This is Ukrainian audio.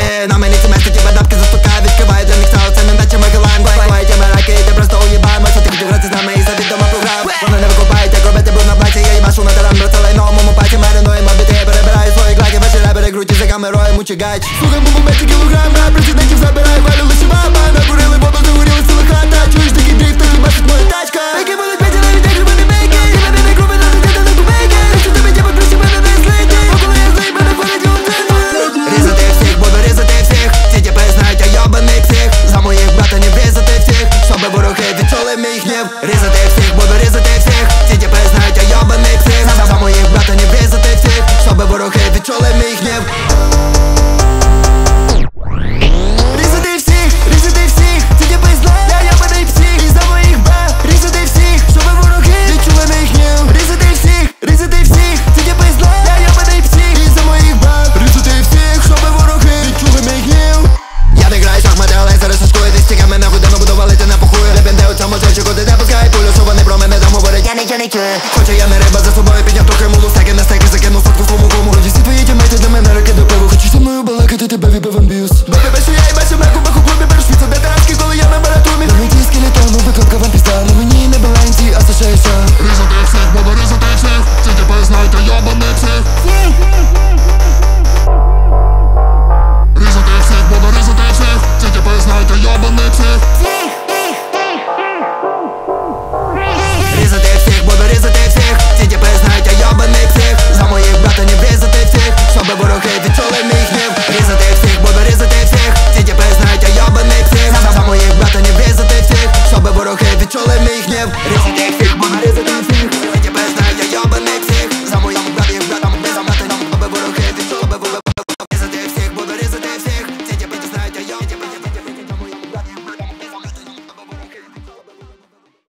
На мені ці меси, тебе дапки застукаю, відкриваю для них стало, це не наче ми гилаєм. Клають мираки, і ти просто уїбаємося. Ти хотів грати з нами і завідомо програв. Вони не викупають, як робити бруд на платі. Я їбашу на таран, брателей на умому паті. Маринуємо біти, я перебираю свої клаки. Ваші репери крутять за камерою, мучигач. Слухай, бубу мети кілограм, рап, президентів забираю, валю лише баба. Накурили воду, загоріли сили хата. Чуєш такий дріфт, ти бачить моя тачка.